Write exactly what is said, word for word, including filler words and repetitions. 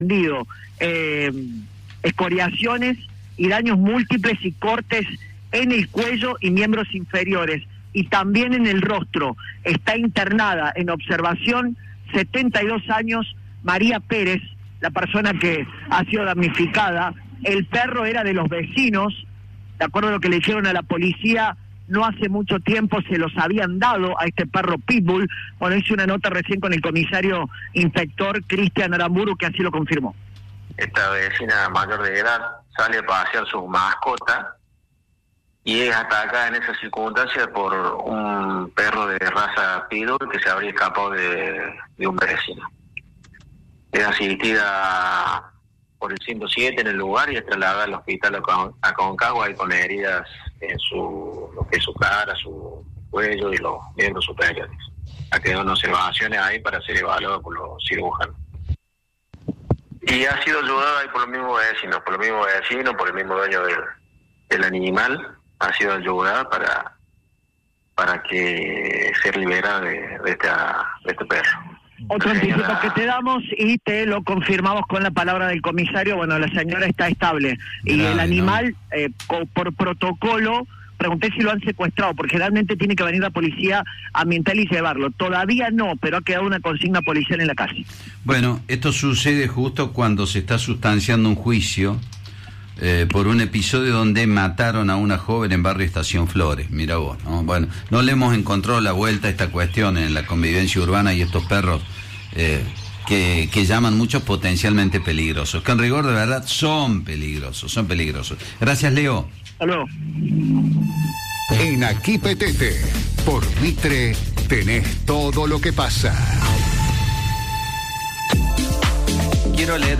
eh, escoriaciones y daños múltiples y cortes en el cuello y miembros inferiores, y también en el rostro. Está internada en observación, setenta y dos años, María Pérez, la persona que ha sido damnificada. El perro era de los vecinos, de acuerdo a lo que le dijeron a la policía. No hace mucho tiempo se los habían dado a este perro Pitbull. Bueno, hice una nota recién con el comisario inspector Cristian Aramburu, que así lo confirmó. Esta vecina mayor de edad sale a pasear su mascota y es atacada en esa circunstancia por un perro de raza Pitbull que se habría escapado de, de un vecino. Es asistida por el ciento siete en el lugar y es trasladada al hospital a Concagua y con heridas en su lo que es su cara, su cuello y los miembros superiores. Ha quedado en observaciones ahí para ser evaluada por los cirujanos. Y ha sido ayudada ahí por los mismos vecinos, por los mismos vecinos, por el mismo dueño del, del animal. Ha sido ayudada para para que se libera de, de, esta, de este perro. Otro anticipo que te damos y te lo confirmamos con la palabra del comisario. Bueno, la señora está estable y Grave, el animal, ¿no? eh, por protocolo, pregunté si lo han secuestrado, porque realmente tiene que venir la policía ambiental y llevarlo. Todavía no, pero ha quedado una consigna policial en la calle. Bueno, esto sucede justo cuando se está sustanciando un juicio eh, por un episodio donde mataron a una joven en barrio Estación Flores. Mira vos, ¿no? Bueno, no le hemos encontrado la vuelta a esta cuestión en la convivencia urbana y estos perros eh, que, que llaman muchos potencialmente peligrosos, que en rigor de verdad son peligrosos, son peligrosos. Gracias, Leo. Hasta luego. En Aquí Petete, por Mitre, tenés todo lo que pasa. Quiero leer